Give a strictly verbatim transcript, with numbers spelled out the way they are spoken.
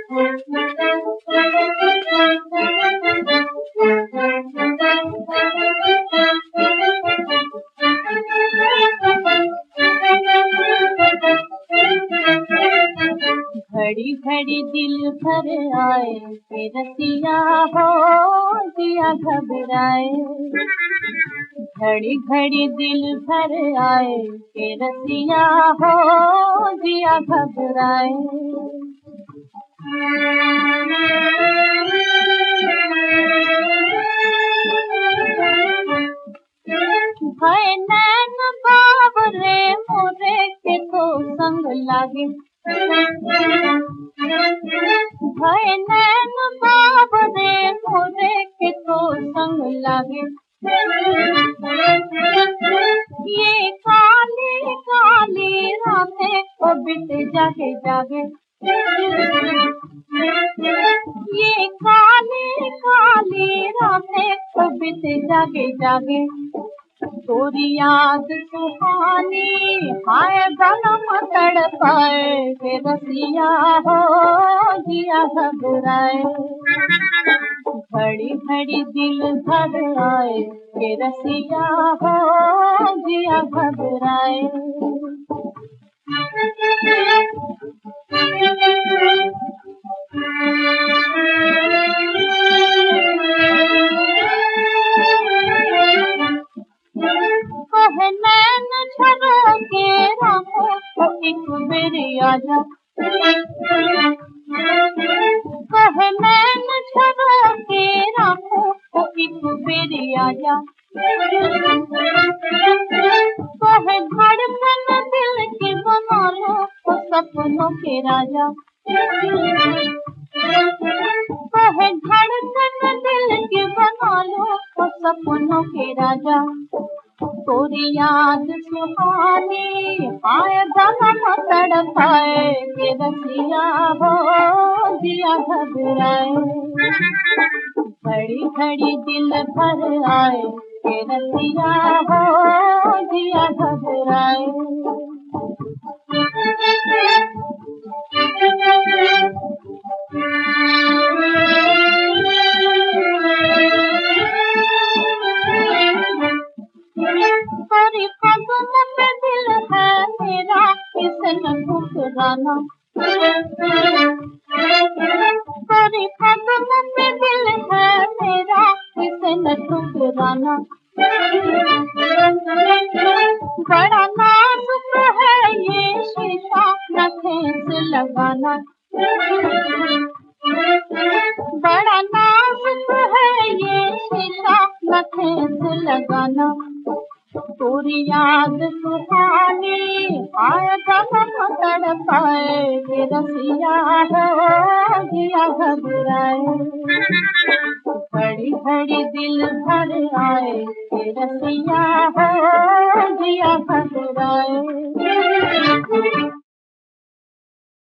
घड़ी घड़ी दिल भर आए के रसिया हो जिया घबराए। घड़ी घड़ी दिल भर आए के रसिया हो जिया घबराए। भय नैन बावरे मोरे के तो संग लागे। भय नैन बावरे मोरे के तो संग लागे। ये काली काली रातें ओ बीत जागे जागे। ये काली काली रातें ओ बीत जागे जागे। तोरी याद सुहानी हाय गलम तड़पाए के रसिया हो जिया घबराए। घड़ी घड़ी दिल भर आए के रसिया हो जिया घबराए। कहे नैन झरो के राहों ओ एक बेरी आजा। कहे नैन झरो के राहों ओ एक बेरी आजा। कहे धड़कन दिल की बना लो ओ सपनों के राजा। कहे धड़कन दिल की बना लो ओ सपनों के राजा। तोरी याद सुहानी आए गम तड़पाए के रसिया हो जिया घबराए। घड़ी घड़ी दिल भर आए के रसिया हो जिया घबराए। तेरी कदम पे दिल है मेरा इसे न ठुकराना। तेरी कदम पे दिल है मेरा इसे न ठुकराना। बड़ा नाजुक है ये शीशा न ठेस लगाना। बड़ा नाजुक है ये शीशा न ठेस लगाना। तोरी याद सुहानी आए गम तड़पाए के रसिया हो जिया घबराए। घड़ी घड़ी दिल भर आए के रसिया हो जिया घबराए।